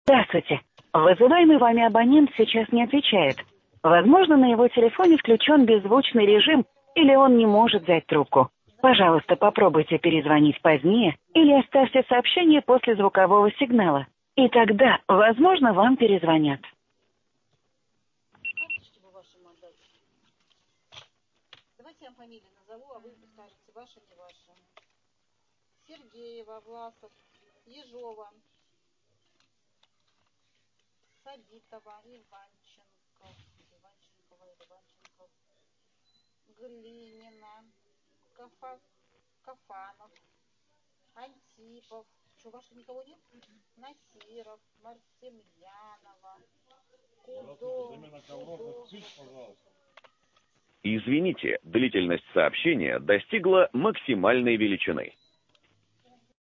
Здравствуйте. Вызываемый вами абонент сейчас не отвечает. Возможно, на его телефоне включен беззвучный режим, или он не может взять трубку. Пожалуйста, попробуйте перезвонить позднее или оставьте сообщение после звукового сигнала. И тогда, возможно, вам перезвонят. Карточки бы ваши отдать. Давайте я вам фамилию назову, а вы скажете, ваша, не ваша. Сергеева, Власов, Ежова, Сабитова, Иванченков, Глинина, Кафанов, Антипов. Что, ваших никого нет? Насиров, Марсемьянова, Кудо. Извините, длительность сообщения достигла максимальной величины.